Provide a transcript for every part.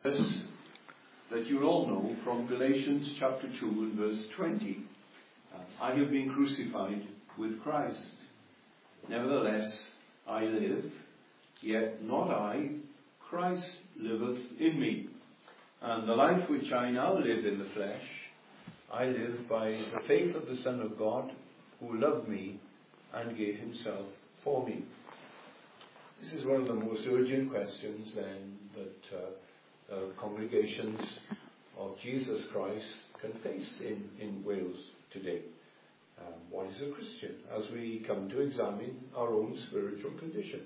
That you all know from Galatians chapter 2 and verse 20. I have been crucified with Christ. Nevertheless, I live, yet not I, Christ liveth in me. And the life which I now live in the flesh, I live by the faith of the Son of God, who loved me and gave himself for me. This is one of the most urgent questions then that congregations of Jesus Christ can face in Wales today. What is a Christian? As we come to examine our own spiritual condition.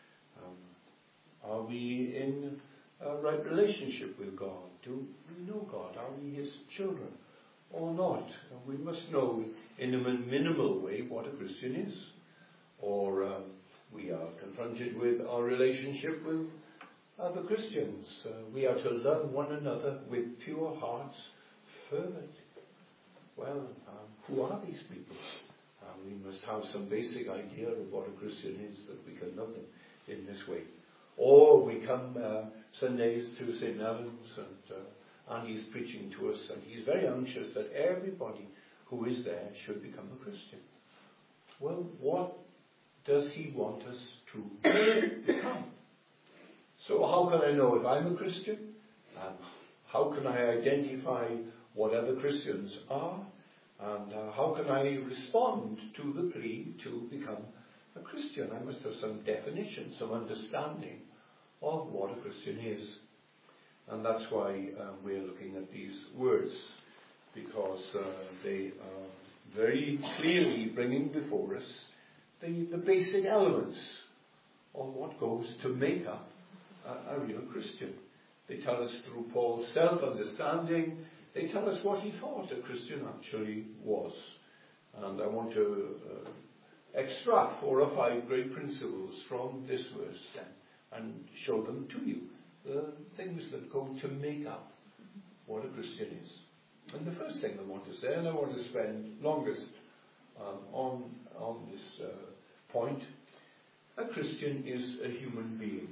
Are we in a right relationship with God? Do we know God? Are we his children or not? We must know in a minimal way what a Christian is. Or we are confronted with our relationship with other Christians. We are to love one another with pure hearts fervently. Well, who are these people? We must have some basic idea of what a Christian is, that we can love them in this way. Or we come Sundays to St. Albans and he's preaching to us, and he's very anxious that everybody who is there should become a Christian. Well, what does he want us to become? So how can I know if I'm a Christian? How can I identify what other Christians are? And how can I respond to the plea to become a Christian? I must have some definition, some understanding of what a Christian is. And that's why we're looking at these words, because they are very clearly bringing before us the basic elements of what goes to make up a real Christian. They tell us through Paul's self-understanding, they tell us what he thought a Christian actually was. And I want to extract 4 or 5 great principles from this verse and show them to you. The things that go to make up what a Christian is. And the first thing I want to say, and I want to spend longest on this point, a Christian is a human being.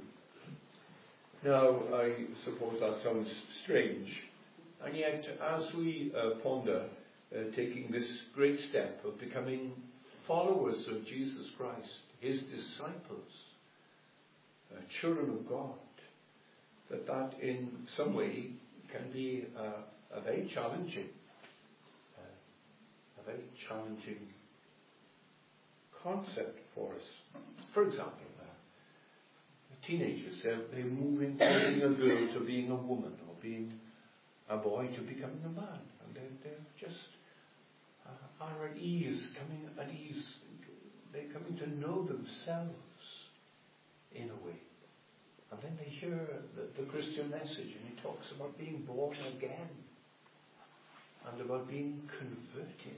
Now, I suppose that sounds strange, and yet as we ponder taking this great step of becoming followers of Jesus Christ, his disciples, children of God, that in some way can be a very challenging concept for us. For example, teenagers, they move into being a girl to being a woman, or being a boy to becoming a man, and they're just are at ease, they're coming to know themselves in a way. And then they hear the Christian message, and he talks about being born again and about being converted.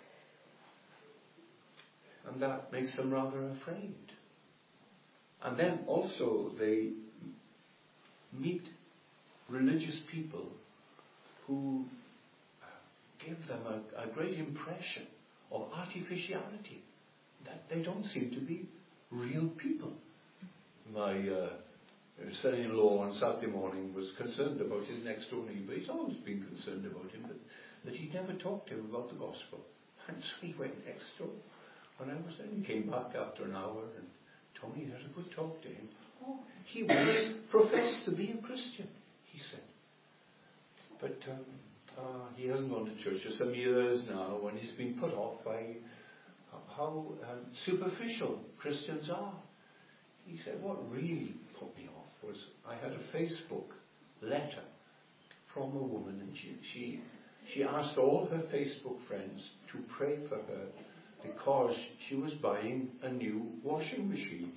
And that makes them rather afraid. And then also they meet religious people who give them a great impression of artificiality, that they don't seem to be real people. My son-in-law on Saturday morning was concerned about his next door neighbour. He's always been concerned about him, but that he never talked to him about the gospel. And so he went next door. When I was there, he came back after an hour and told me he had a good talk to him. Oh, he once professed to be a Christian, he said. But he hasn't gone to church for some years now, and he's been put off by how superficial Christians are. He said, what really put me off was I had a Facebook letter from a woman, and she asked all her Facebook friends to pray for her because she was buying a new washing machine.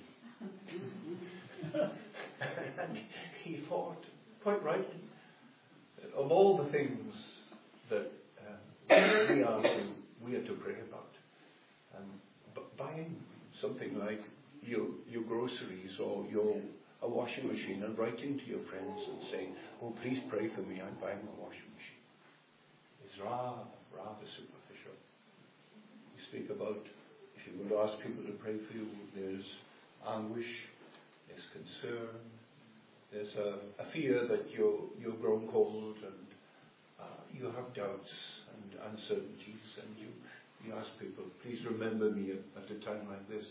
And he thought, quite rightly, of all the things that we are to pray about, buying something like your groceries or a washing machine, and writing to your friends and saying, oh, please pray for me, I'm buying a washing machine, is rather superficial. You speak about, if you would ask people to pray for you, there's anguish, there's concern, there's a fear that your uncertainties, and you ask people, please remember me at a time like this.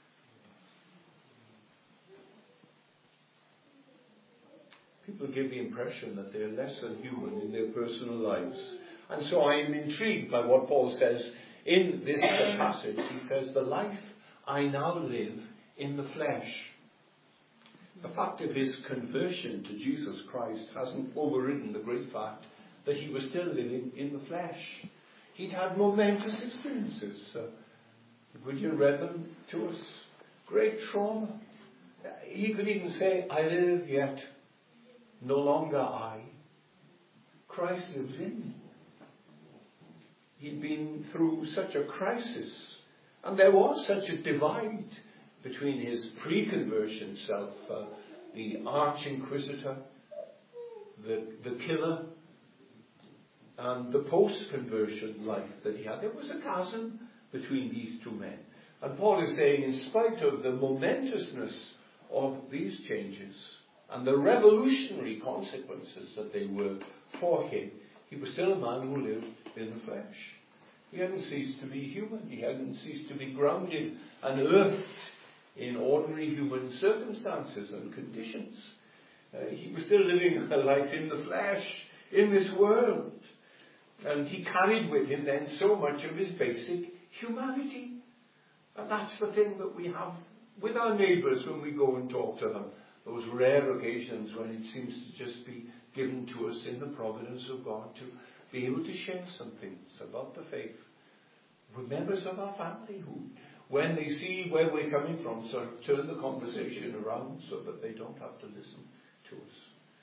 People give the impression that they're less than human in their personal lives. And so I am intrigued by what Paul says in this passage. He says, the life I now live in the flesh. The fact of his conversion to Jesus Christ hasn't overridden the great fact that he was still living in the flesh. He'd had momentous experiences. William read them to us. Great trauma. He could even say, I live yet no longer I. Christ lives in me. He'd been through such a crisis, and there was such a divide between his pre-conversion self, the arch-inquisitor, the killer, and the post-conversion life that he had. There was a chasm between these two men. And Paul is saying, in spite of the momentousness of these changes and the revolutionary consequences that they were for him, he was still a man who lived in the flesh. He hadn't ceased to be human. He hadn't ceased to be grounded and earthed in ordinary human circumstances and conditions. He was still living a life in the flesh, in this world. And he carried with him then so much of his basic humanity. And that's the thing that we have with our neighbours when we go and talk to them. Those rare occasions when it seems to just be given to us in the providence of God to be able to share some things about the faith with members of our family who, when they see where we're coming from, sort of turn the conversation around so that they don't have to listen to us.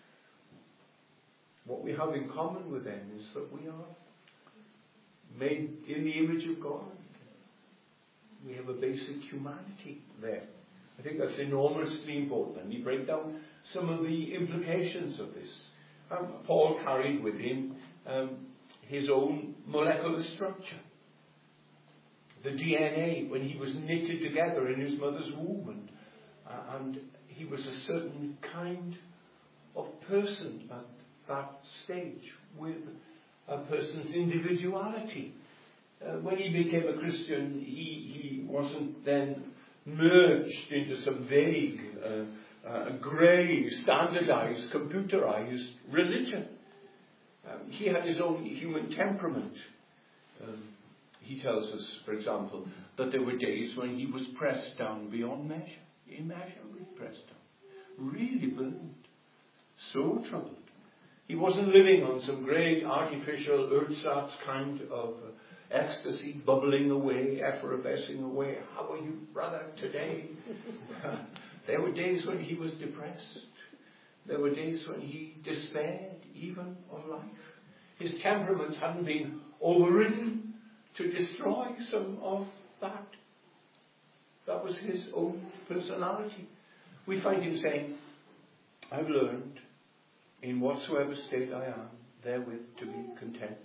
What we have in common with them is that we are made in the image of God. We have a basic humanity there. I think that's enormously important. And we break down some of the implications of this. Paul carried with him his own molecular structure. The DNA, when he was knitted together in his mother's womb. And he was a certain kind of person at that stage with a person's individuality. When he became a Christian, he wasn't then merged into some vague, grey, standardized, computerized religion. He had his own human temperament. He tells us, for example, that there were days when he was pressed down beyond measure, immeasurably pressed down, really burdened, so troubled. He wasn't living on some great artificial ersatz kind of ecstasy, bubbling away, effervescing away. How are you, brother, today? There were days when he was depressed. There were days when he despaired even of life. His temperament hadn't been overridden to destroy some of that. That was his own personality. We find him saying, I've learned in whatsoever state I am, therewith to be content.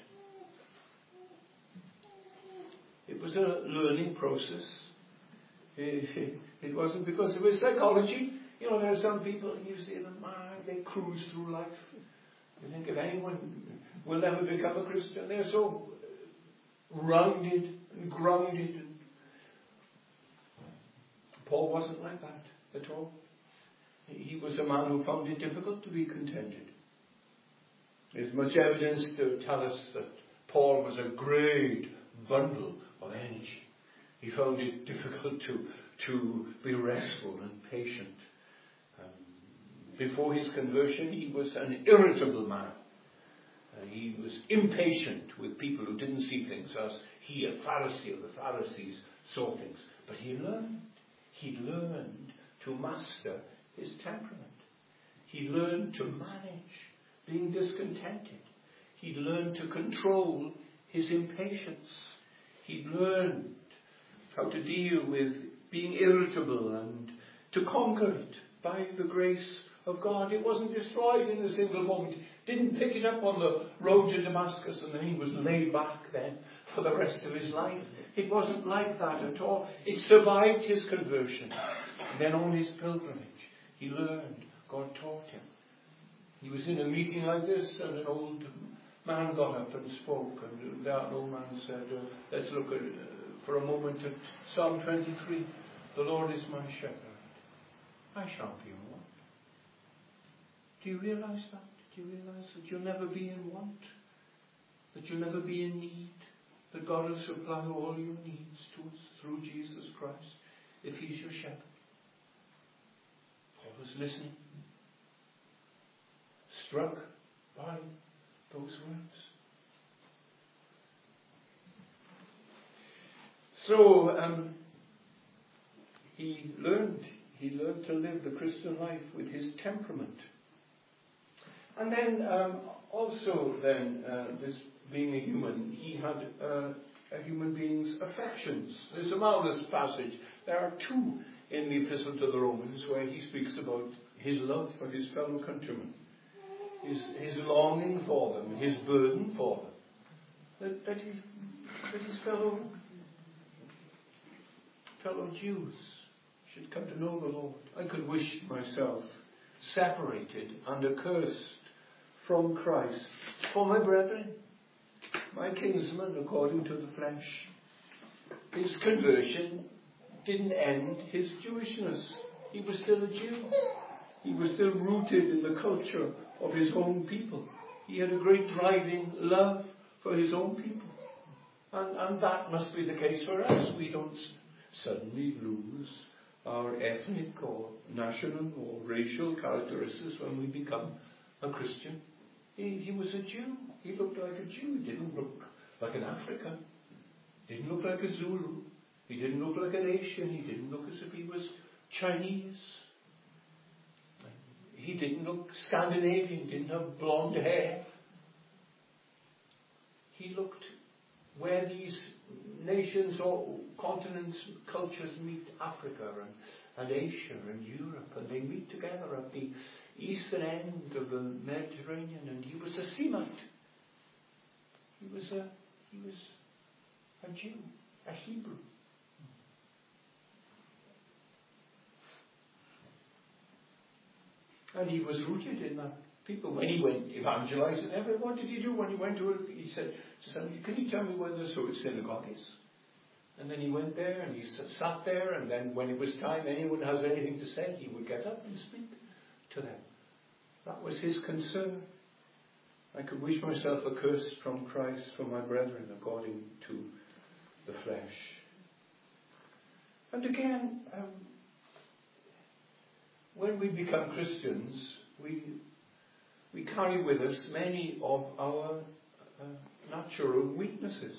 It was a learning process. It wasn't because of his psychology. You know, there are some people, you see them, they cruise through life. You think if anyone will ever become a Christian, they're so rounded and grounded. Paul wasn't like that at all. He was a man who found it difficult to be contented. There's much evidence to tell us that Paul was a great bundle of energy. He found it difficult to be restful and patient. Before his conversion, he was an irritable man. He was impatient with people who didn't see things as he, a Pharisee of the Pharisees, saw things. But he learned to master his temperament. He learned to manage being discontented. He learned to control his impatience. He learned how to deal with being irritable and to conquer it by the grace of God. It wasn't destroyed in a single moment. Didn't pick it up on the road to Damascus and then he was laid back then for the rest of his life. It wasn't like that at all. It survived his conversion. And then on his pilgrimage, he learned. God taught him. He was in a meeting like this and an old man got up and spoke, and that old man said, let's look at, for a moment at Psalm 23. The Lord is my shepherd. I shan't be in want. Do you realise that? Do you realise that you'll never be in want? That you'll never be in need? That God will supply all your needs to us through Jesus Christ, if He's your shepherd. Paul was listening, struck by those words. So he learned to live the Christian life with his temperament. And then this being a human, he had a human being's affections. There's a marvelous passage. There are two in the Epistle to the Romans where he speaks about his love for his fellow countrymen, his longing for them, his burden for them, that his fellow Jews should come to know the Lord. I could wish myself separated and accursed from Christ for my brethren, my kinsman according to the flesh. His conversion didn't end his Jewishness. He was still a Jew. He was still rooted in the culture of his own people. He had a great driving love for his own people. And that must be the case for us. We don't suddenly lose our ethnic or national or racial characteristics when we become a Christian. He was a Jew. He looked like a Jew. He didn't look like an African. He didn't look like a Zulu. He didn't look like an Asian. He didn't look as if he was Chinese. He didn't look Scandinavian. He didn't have blonde hair. He looked where these nations or continents, cultures meet, Africa and Asia and Europe, and they meet together at the eastern end of the Mediterranean, and he was a Semite. He was a Jew, a Hebrew. And he was rooted in that people. When he went evangelizing everyone, what did he do when he went to it? He said, can you tell me where the synagogue is? And then he went there and he sat there, and then when it was time, anyone has anything to say, he would get up and speak to them. That was his concern. I could wish myself accursed from Christ for my brethren according to the flesh. And again, when we become Christians, we carry with us many of our natural weaknesses.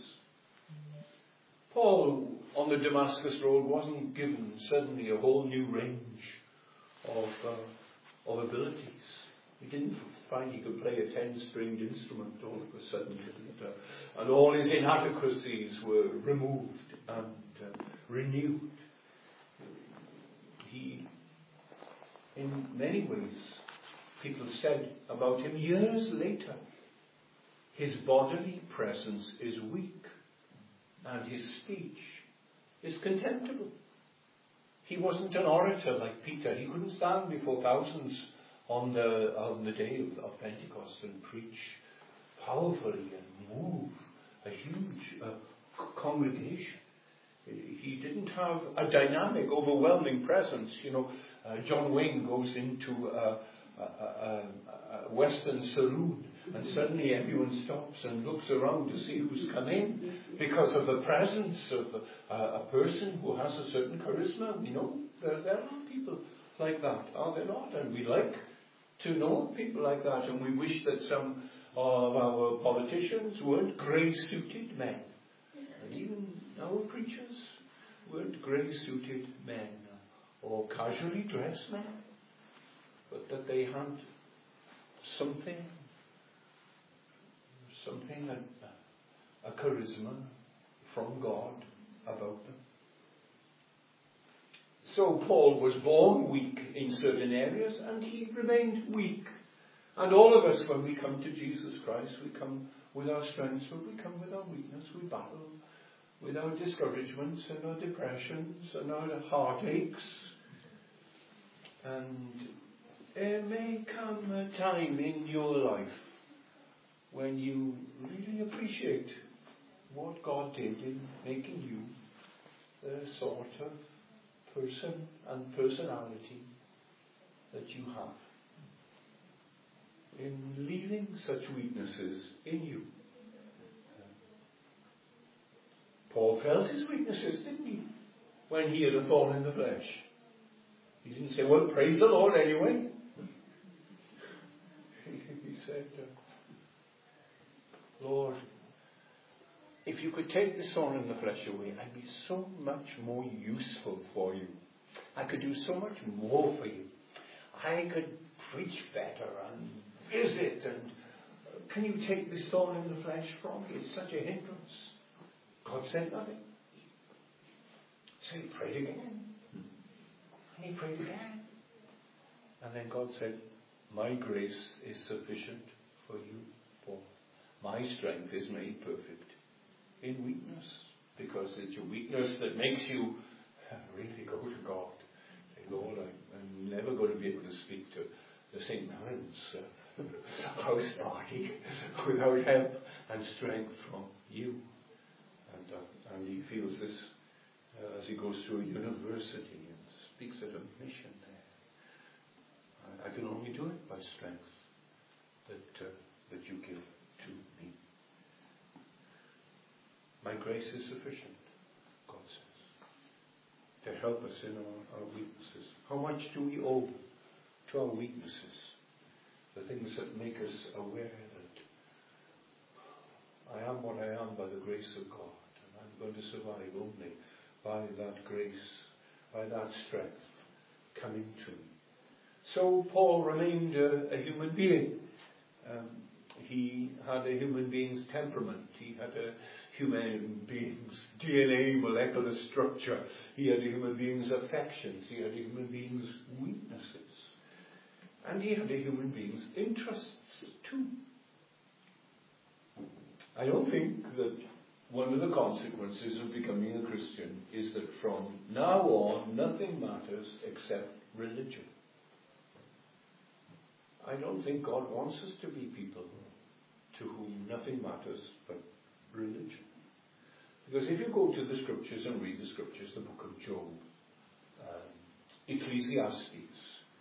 Paul on the Damascus Road wasn't given suddenly a whole new range of abilities. He didn't find he could play a 10-stringed instrument all of a sudden, and all his inadequacies were removed and renewed. He, in many ways, people said about him years later, his bodily presence is weak and his speech is contemptible. He wasn't an orator like Peter. He couldn't stand before thousands on the day of Pentecost and preach powerfully and move a huge congregation. He didn't have a dynamic, overwhelming presence. John Wayne goes into a Western saloon, and suddenly everyone stops and looks around to see who's come in because of the presence of a person who has a certain charisma. We know there are people like that, are there not? And we like to know people like that, and we wish that some of our politicians weren't grey-suited men, and even our preachers weren't grey-suited men or casually dressed men, but that they had something, a charisma from God about them. So Paul was born weak in certain areas, and he remained weak. And all of us, when we come to Jesus Christ, we come with our strengths, but we come with our weakness. We battle with our discouragements and our depressions and our heartaches. And there may come a time in your life when you really appreciate what God did in making you the sort of person and personality that you have, in leaving such weaknesses in you. Paul felt his weaknesses, didn't he? When he had a thorn in the flesh. He didn't say, well, praise the Lord anyway. He said, Lord, if you could take this thorn in the flesh away, I'd be so much more useful for you. I could do so much more for you. I could preach better and visit, and can you take this thorn in the flesh from me? It's such a hindrance. God said nothing. So he prayed again. And he prayed again. And then God said, my grace is sufficient for you, Paul. My strength is made perfect in weakness. Because it's your weakness that makes you really go to God. Say, Lord, I'm never going to be able to speak to the St. Mary's house party without help and strength from you. And he feels this as he goes through a university and speaks at a mission there. I can only do it by strength that you give to me. My grace is sufficient, God says, to help us in our weaknesses. How much do we owe to our weaknesses? The things that make us aware that I am what I am by the grace of God. I'm going to survive only by that grace, by that strength coming to me. So Paul remained a human being. He had a human being's temperament. He had a human being's DNA molecular structure. He had a human being's affections. He had a human being's weaknesses. And he had a human being's interests too. I don't think that one of the consequences of becoming a Christian is that from now on nothing matters except religion. I don't think God wants us to be people to whom nothing matters but religion. Because if you go to the scriptures and read the scriptures, the book of Job, Ecclesiastes,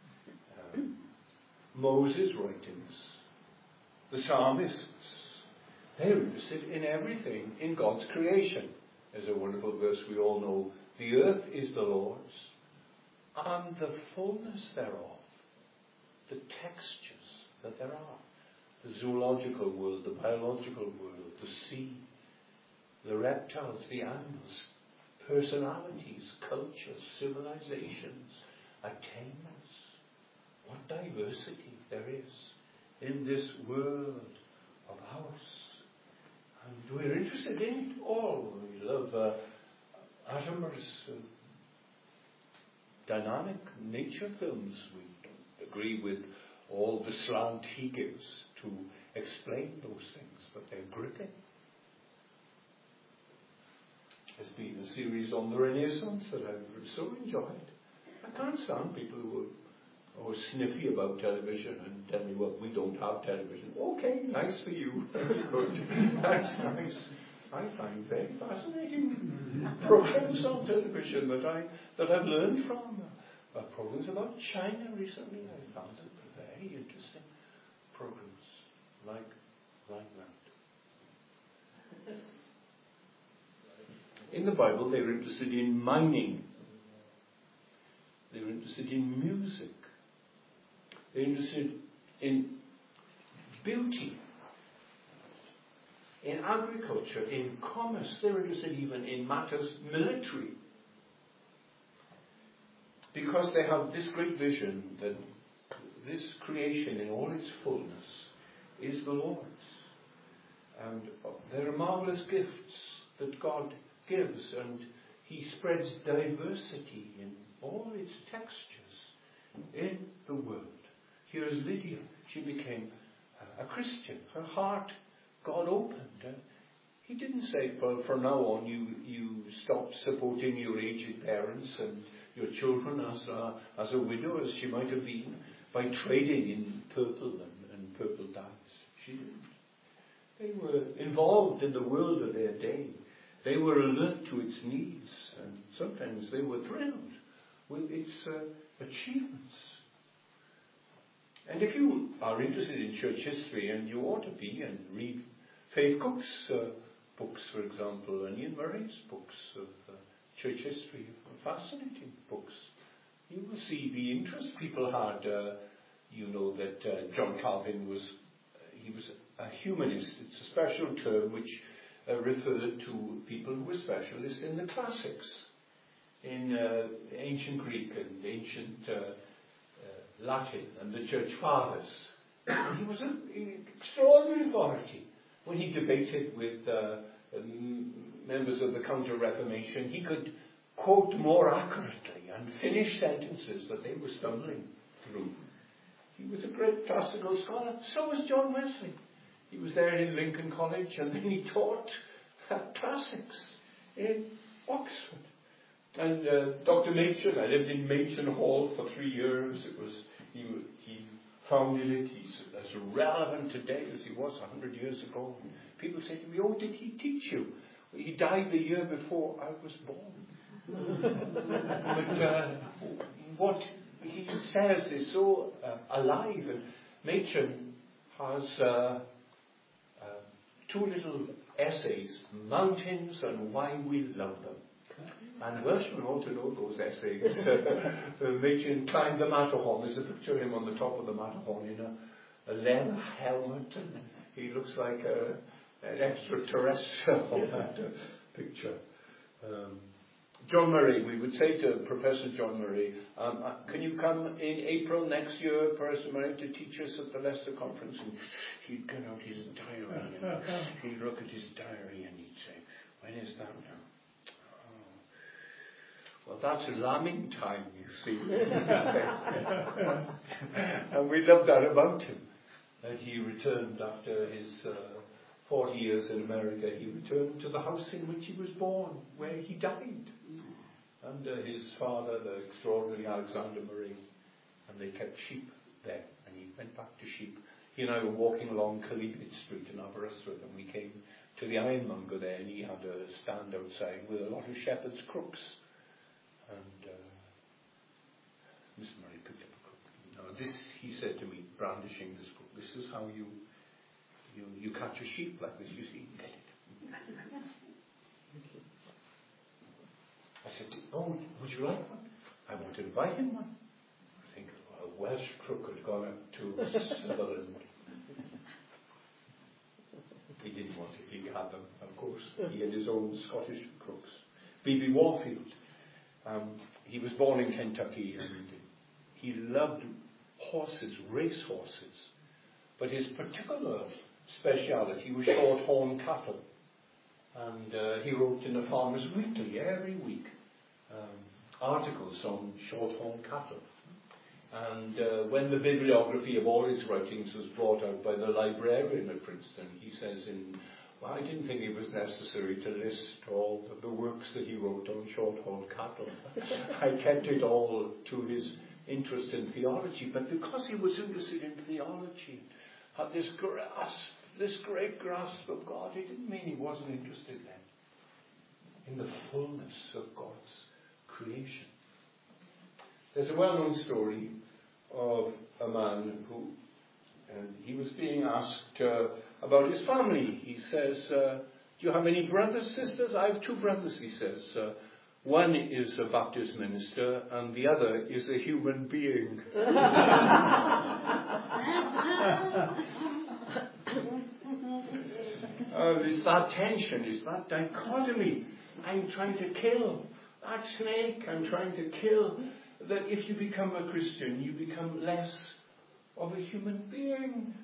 Moses' writings, the psalmists, they're interested in everything in God's creation. There's a wonderful verse we all know. The earth is the Lord's, and the fullness thereof, the textures that there are. The zoological world, the biological world, the sea, the reptiles, the animals, personalities, cultures, civilizations, attainments. What diversity there is in this world of ours. And we're interested in it all. We love Attenborough's dynamic nature films. We don't agree with all the slant he gives to explain those things, but they're gripping. There's been a series on the Renaissance that I've so enjoyed. I can't stand people who are sniffy about television and tell me, well, we don't have television. Okay, nice for you. Very good. That's nice. I find very fascinating programs on television that I've learned from. Programs about China recently. I found them very interesting programs like that. In the Bible, they were interested in mining. They were interested in music. They're interested in beauty, in agriculture, in commerce. They're interested even in matters military. Because they have this great vision that this creation in all its fullness is the Lord's. And there are marvelous gifts that God gives, and He spreads diversity in all its textures in the world. Here's Lydia. She became a Christian. Her heart, God opened. He didn't say, well, from now on you stop supporting your aged parents and your children as a widow, as she might have been, by trading in purple and purple dyes. She didn't. They were involved in the world of their day. They were alert to its needs, and sometimes they were thrilled with its achievements. And if you are interested in church history, and you ought to be, and read Faith Cook's books, for example, and Ian Murray's books of church history, fascinating books, you will see the interest people had. You know that John Calvin was a humanist. It's a special term which referred to people who were specialists in the classics, in ancient Greek and ancient Latin and the church fathers. He was an extraordinary authority. When he debated with members of the Counter-Reformation, he could quote more accurately and finish sentences that they were stumbling through. He was a great classical scholar. So was John Wesley. He was there in Lincoln College, and then he taught classics in Oxford. And Dr. Machen, I lived in Machen Hall for 3 years. He founded it. He's as relevant today as he was 100 years ago. People say to me, "Oh, did he teach you?" He died the year before I was born. But what he says is so alive. And Machen has 2 little essays, Mountains and Why We Love Them. And Welshmen ought to know those essays. Machen climbed the Matterhorn. There's a picture of him on the top of the Matterhorn in a leather helmet, and he looks like an extraterrestrial on that picture. John Murray, we would say to Professor John Murray, can you come in April next year, Professor Murray, to teach us at the Leicester Conference? And he'd get out his diary, and he'd look at his diary, and he'd say, "When is that now?" Well, that's lambing time, you see. And we loved that about him. And he returned after his 40 years in America. He returned to the house in which he was born, where he died. And his father, the extraordinary Alexander Murray, and they kept sheep there. And he went back to sheep. He and I were walking along Collegiate Street in Aberystwyth, and we came to the ironmonger there, and he had a stand outside with a lot of shepherd's crooks. And Mr. Murray picked up a crook. Now this, he said to me, brandishing this crook, "This is how you catch a sheep like this. You see, get it." I said, "Oh, would you like one?" I wanted to buy him one. I think a Welsh crook had gone up to Sutherland. He didn't want it. He had them, of course. He had his own Scottish crooks. B.B. Warfield. He was born in Kentucky, and he loved horses, race horses. But his particular speciality was short-horn cattle. And he wrote in the Farmer's Weekly every week articles on short-horn cattle. And when the bibliography of all his writings was brought out by the librarian at Princeton, he says I didn't think it was necessary to list all of the works that he wrote on short-horn cattle. I kept it all to his interest in theology. But because he was interested in theology, had this great grasp of God, it didn't mean he wasn't interested then in the fullness of God's creation. There's a well-known story of a man who, and he was being asked about his family. He says, "Do you have any brothers, sisters?" "I have 2 brothers," he says. "One is a Baptist minister, and the other is a human being." It's that tension, it's that dichotomy. I'm trying to kill that snake. I'm trying to kill that. If you become a Christian, you become less of a human being.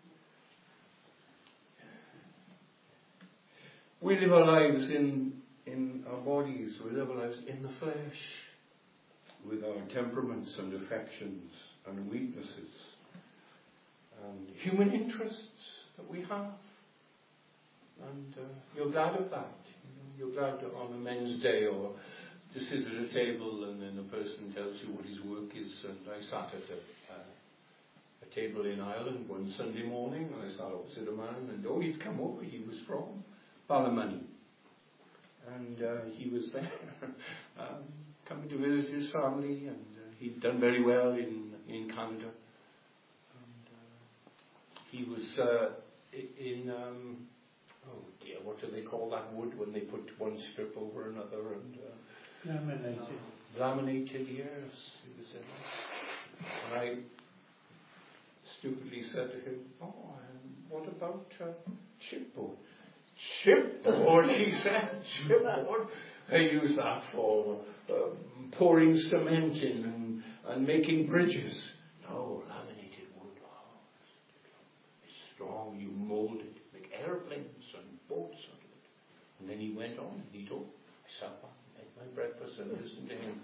We live our lives in our bodies. We live our lives in the flesh, with our temperaments and affections and weaknesses and human interests that we have. And you're glad of that. You're glad on a men's day or to sit at a table and then a person tells you what his work is. And I sat at a table in Ireland one Sunday morning, and I sat opposite a man, and he'd come over. He was from Ballymoney, and he was there coming to visit his family, and he'd done very well in Canada. And he was in what do they call that wood when they put one strip over another? And laminated, yes, he was in that. And I stupidly said to him, what about chipboard? Chipboard, he said, chipboard. They use that for pouring cement in and making bridges. No, laminated wood. It's strong, you mold it, make airplanes and boats out of it. And then he went on, and he told me, I sat back, ate my breakfast and listened to him.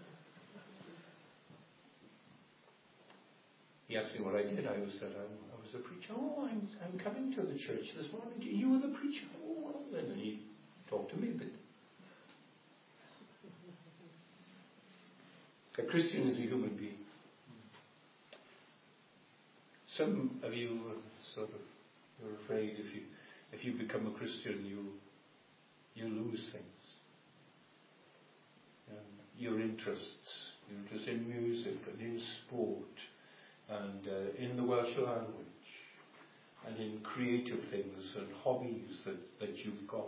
He asked me what I did. I said, I was a preacher. I'm coming to the church this morning. You were the preacher. Well. And then he talked to me a bit. A Christian is a human being. Some of you you're afraid if you become a Christian, you lose things. Your interests, your interest in music and in sport, and in the Welsh language, and in creative things and hobbies that you've got.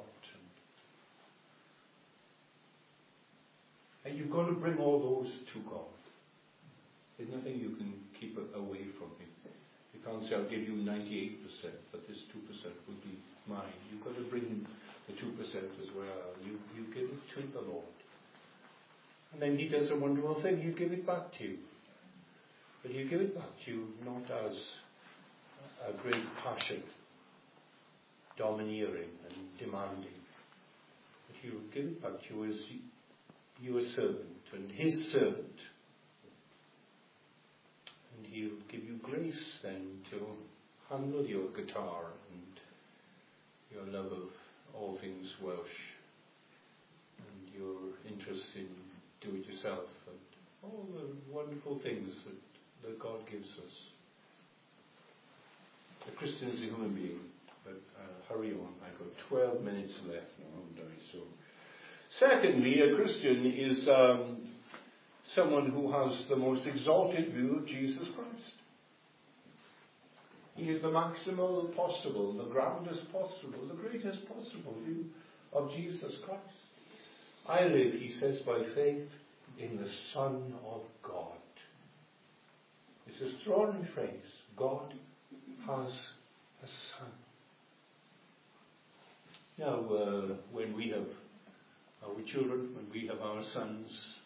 And you've got to bring all those to God. There's nothing you can keep away from Him. You can't say, I'll give you 98%, but this 2% will be mine. You've got to bring the 2% as well. You give it to the Lord. And then He does a wonderful thing. He'll give it back to you. But He'll give it back to you not as a great passion, domineering and demanding. But He'll give it back to you as your servant and His servant. And He'll give you grace then to handle your guitar and your love of all things Welsh and your interest in do-it-yourself and all the wonderful things that God gives us. A Christian is a human being, but hurry on. I've got 12 minutes left now, haven't I? So, secondly, a Christian is someone who has the most exalted view of Jesus Christ. He is the maximal possible, the grandest possible, the greatest possible view of Jesus Christ. I live, he says, by faith in the Son of God. It's an extraordinary phrase. God has a son. Now, when we have our children, when we have our sons,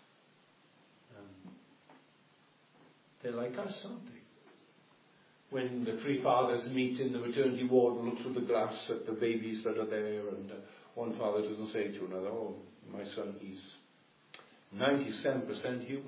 they're like us, aren't they? When the three fathers meet in the maternity ward and look through the glass at the babies that are there, and one father doesn't say to another, oh, my son, he's 97% human.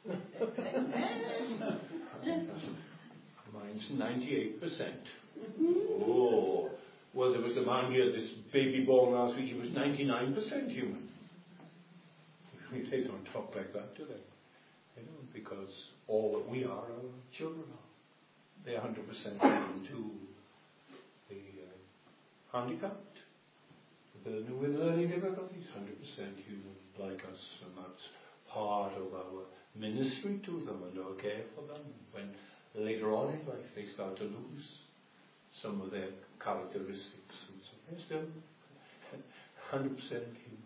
Mine's 98%. Oh, well, there was a man here, this baby born last week, he was 99% human. They don't talk like that, do they? They don't, because all that we are our children are. They're 100% human too. The handicapped, the person with learning difficulties, 100% human like us, and that's part of our ministry to them and our care for them. When later on in life they start to lose some of their characteristics and so they're still 100% human.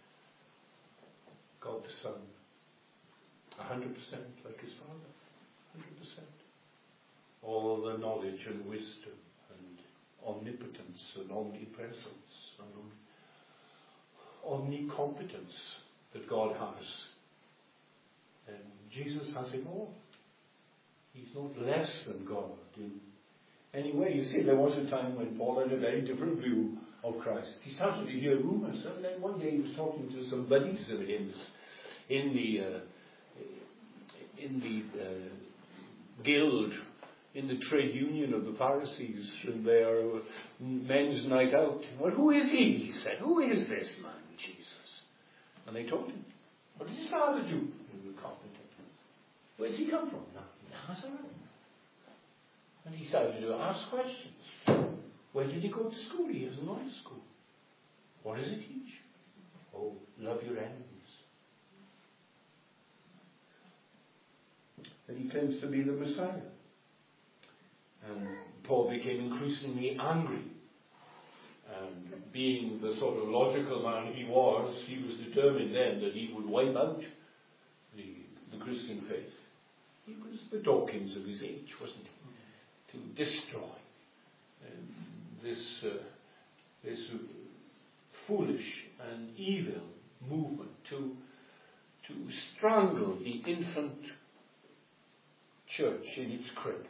God the Son, 100% like His Father, 100%. All the knowledge and wisdom and omnipotence and omnipresence and omnicompetence that God has. And Jesus has it all. He's not less than God in any way. You see, there was a time when Paul had a very different view of Christ. He started to hear rumors, and then one day he was talking to some buddies of his in the guild, in the trade union of the Pharisees, and their men's night out. Well, who is he? He said. Who is this man, Jesus? And they told him. What does his father do? He was a carpenter. Where does he come from? Nazareth. And he started to ask questions. Where did he go to school? He hasn't gone to school. What does it teach? Oh, love your enemies. And he claims to be the Messiah. And Paul became increasingly angry. And being the sort of logical man he was determined then that he would wipe out the Christian faith. He was the Dawkins of his age, wasn't he? To destroy this foolish and evil movement, to strangle the infant church in its crib.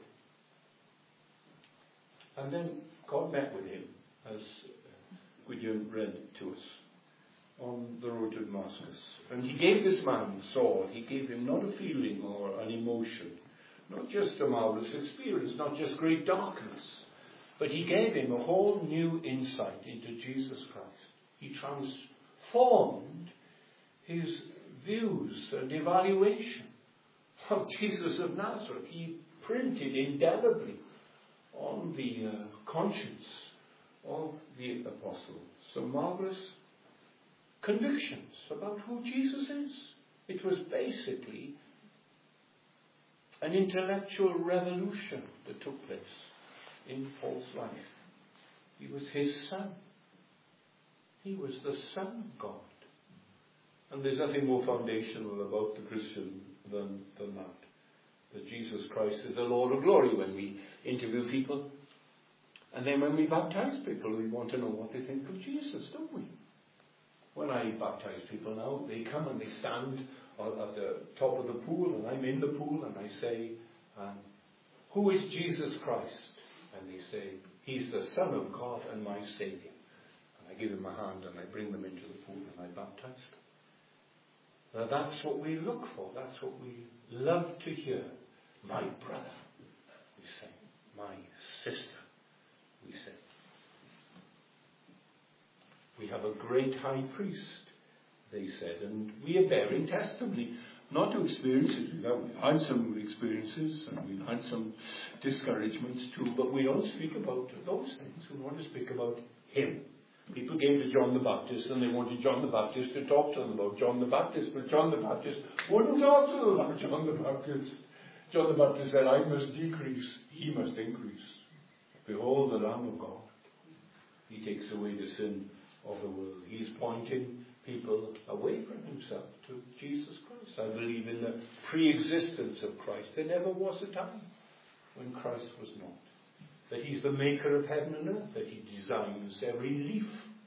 And then God met with him, as Gwydion read to us, on the road to Damascus. And he gave this man, Saul, he gave him not a feeling or an emotion, not just a marvelous experience, not just great darkness, but he gave him a whole new insight into Jesus Christ. He transformed his views and evaluation of Jesus of Nazareth. He printed indelibly on the conscience of the apostle some marvelous convictions about who Jesus is. It was basically an intellectual revolution that took place in Paul's life. He was his son. He was the Son of God. And there's nothing more foundational about the Christian than that. That Jesus Christ is the Lord of glory. When we interview people, and then when we baptize people, we want to know what they think of Jesus, don't we? When I baptize people now, they come and they stand at the top of the pool, and I'm in the pool, and I say, who is Jesus Christ? And they say, he's the Son of God and my Saviour. And I give them a hand and I bring them into the pool and I baptize them. Now that's what we look for. That's what we love to hear. My brother, we say. My sister, we say. We have a great high priest, they said, and we are bearing testimony. Not to experiences. We've had some experiences and we've had some discouragements too, but we don't speak about those things. We want to speak about him. People came to John the Baptist and they wanted John the Baptist to talk to them about John the Baptist, but John the Baptist wouldn't talk to them about John the Baptist. John the Baptist said, I must decrease, he must increase. Behold the Lamb of God. He takes away the sin of the world. He's pointing people away from himself to Jesus Christ. I believe in the pre-existence of Christ. There never was a time when Christ was not. That he's the maker of heaven and earth. That he designs every leaf.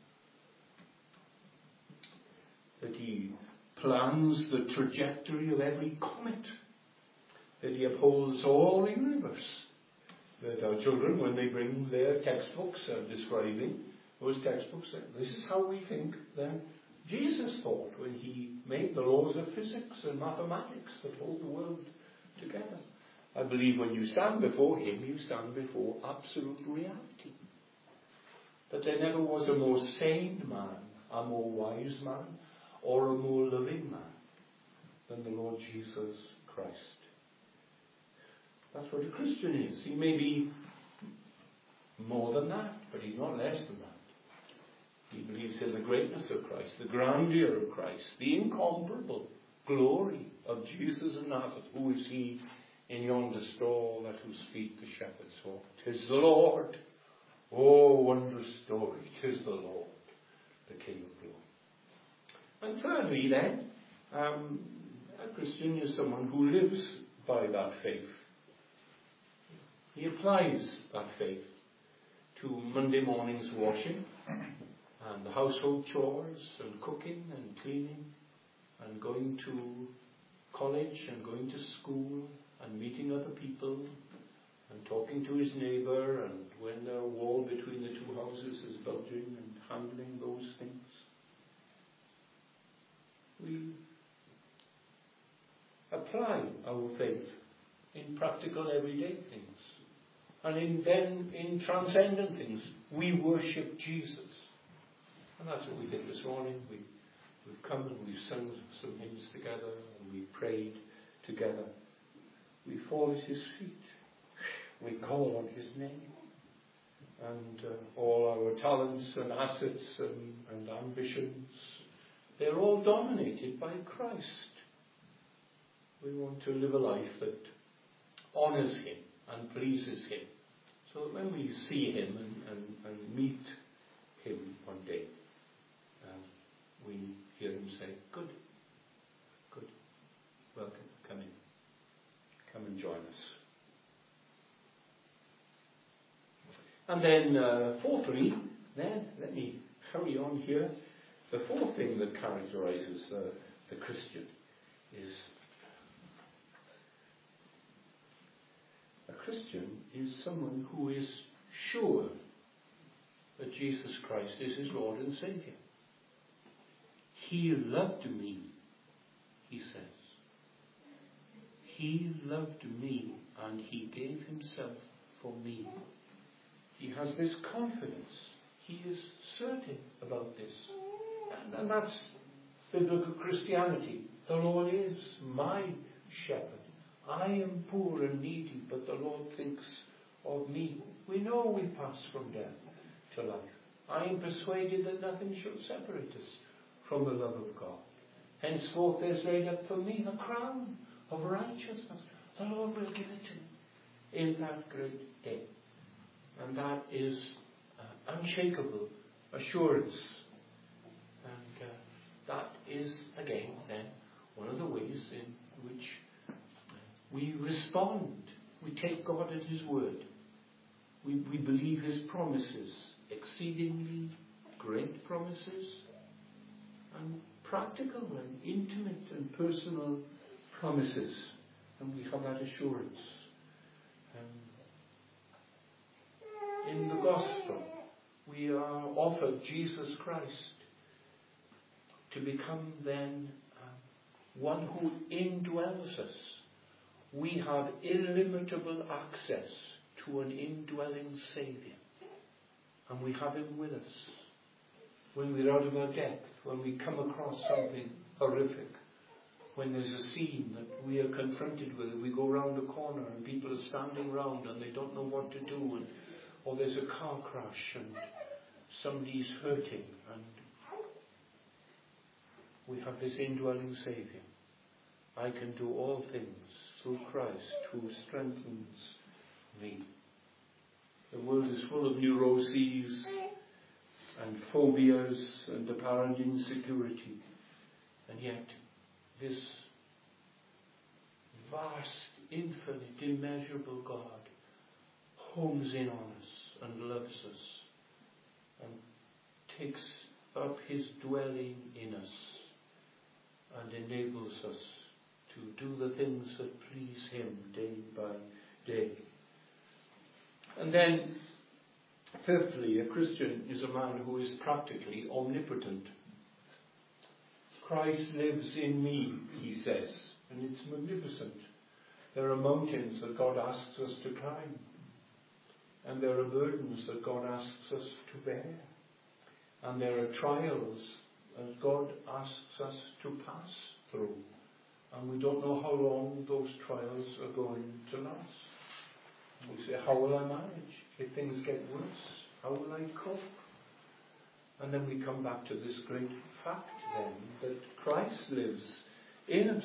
That he plans the trajectory of every comet. That he upholds all the universe. That our children, when they bring their textbooks describing those textbooks, this is how we think then Jesus thought when he made the laws of physics and mathematics that hold the world together. I believe when you stand before him, you stand before absolute reality. That there never was a more sane man, a more wise man, or a more loving man than the Lord Jesus Christ. That's what a Christian is. He may be more than that, but he's not less than that. He believes in the greatness of Christ, the grandeur of Christ, the incomparable glory of Jesus of Nazareth. Who is he in yonder stall at whose feet the shepherds walk? 'Tis the Lord. Oh, wondrous story. 'Tis the Lord, the King of glory. And thirdly then, a Christian is someone who lives by that faith. He applies that faith to Monday morning's washing, and the household chores, and cooking and cleaning, and going to college and going to school and meeting other people and talking to his neighbour, and when the wall between the two houses is bulging, and handling those things. We apply our faith in practical everyday things. And in transcendent things, we worship Jesus. And that's what we did this morning. We've come and we've sung some hymns together, and we've prayed together. We fall at his feet. we call on his name. And all our talents and assets and ambitions, they're all dominated by Christ. We want to live a life that honours him and pleases him. So that when we see him and meet him one day, we hear him say, good, welcome, come in. Come and join us. And then fourthly, let me hurry on here. The fourth thing that characterizes the Christian is a Christian is someone who is sure that Jesus Christ is his Lord and Saviour. He loved me, he says. He loved me and he gave himself for me. He has this confidence. He is certain about this. And that's biblical Christianity. The Lord is my shepherd. I am poor and needy, but the Lord thinks of me. We know we pass from death to life. I am persuaded that nothing shall separate us from the love of God. Henceforth there is laid up for me a crown of righteousness. The Lord will give it to me in that great day. And that is unshakable assurance. And that is, again, then, one of the ways in which we respond. We take God at his word. We believe his promises, exceedingly great promises, and practical and intimate and personal promises. And we have that assurance. In the gospel, we are offered Jesus Christ to become then one who indwells us. We have illimitable access to an indwelling Saviour. And we have him with us. When we're out of our depth, when we come across something horrific, when there's a scene that we are confronted with, we go round the corner and people are standing round and they don't know what to do, or there's a car crash and somebody's hurting, and we have this indwelling Saviour. I can do all things through Christ who strengthens me. The world is full of neuroses and phobias and apparent insecurity, and yet this vast, infinite, immeasurable God homes in on us and loves us and takes up his dwelling in us and enables us to do the things that please him day by day. And then, fifthly, a Christian is a man who is practically omnipotent. Christ lives in me, he says, and it's magnificent. There are mountains that God asks us to climb, and there are burdens that God asks us to bear, and there are trials that God asks us to pass through, and we don't know how long those trials are going to last. We say, how will I manage if things get worse? How will I cope? And then we come back to this great fact then, that Christ lives in us.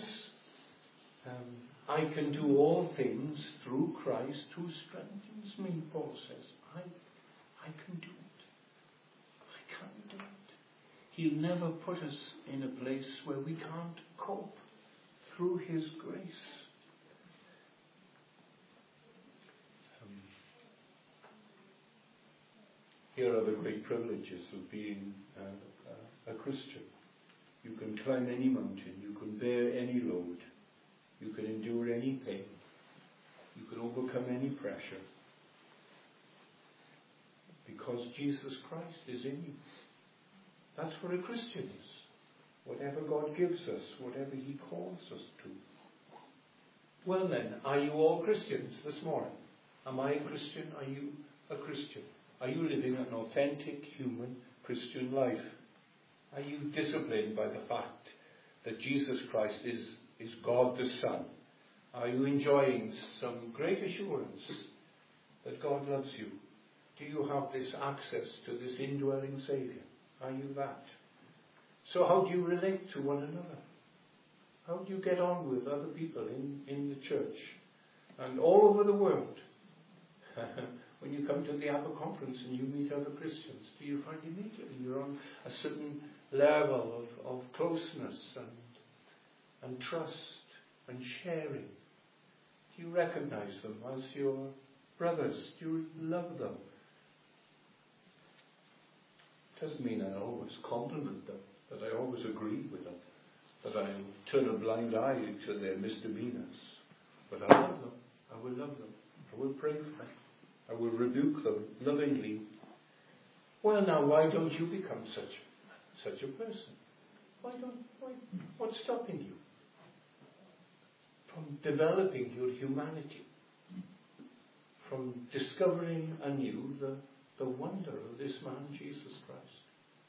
I can do all things through Christ who strengthens me, Paul says. I can do it. I can't do it. He'll never put us in a place where we can't cope through his grace. Here are the great privileges of being a Christian. You can climb any mountain, you can bear any load, you can endure any pain, you can overcome any pressure, because Jesus Christ is in you. That's what a Christian is. Whatever God gives us, whatever he calls us to. Well then, are you all Christians this morning? Am I a Christian? Are you a Christian? Are you living an authentic human Christian life? Are you disciplined by the fact that Jesus Christ is God the Son? Are you enjoying some great assurance that God loves you? Do you have this access to this indwelling Saviour? Are you that? So how do you relate to one another? How do you get on with other people in the church and all over the world? When you come to the Abba Conference and you meet other Christians, do you find immediately you're on a certain level of closeness and trust and sharing? Do you recognize them as your brothers? Do you love them? Doesn't mean I always compliment them, that I always agree with them, that I turn a blind eye to their misdemeanors. But I love them. I will love them. I will pray for them. I will rebuke them lovingly. Well, now, why don't you become such a person? What's stopping you from developing your humanity, from discovering anew the wonder of this man, Jesus Christ?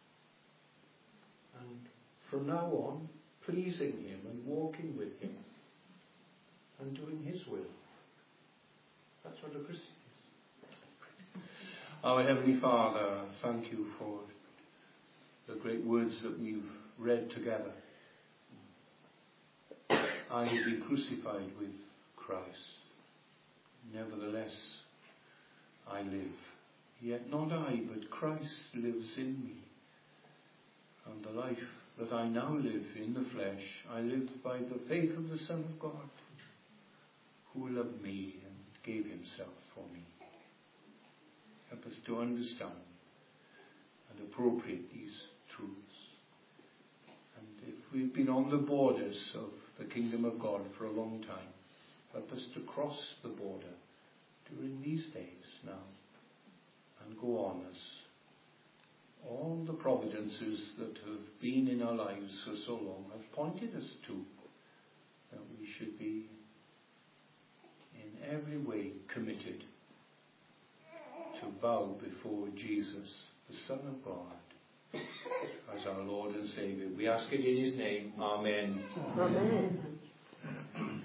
And from now on, pleasing him and walking with him and doing his will. That's what a Christian is. Our Heavenly Father, thank you for the great words that we've read together. I have been crucified with Christ. Nevertheless, I live. Yet not I, but Christ lives in me. And the life that I now live in the flesh, I live by the faith of the Son of God, who loved me and gave himself for me. Help us to understand and appropriate these truths. And if we've been on the borders of the kingdom of God for a long time, help us to cross the border during these days now and go on as all the providences that have been in our lives for so long have pointed us to, that we should be in every way committed to bow before Jesus, the Son of God, as our Lord and Saviour. We ask it in his name. Amen. Amen.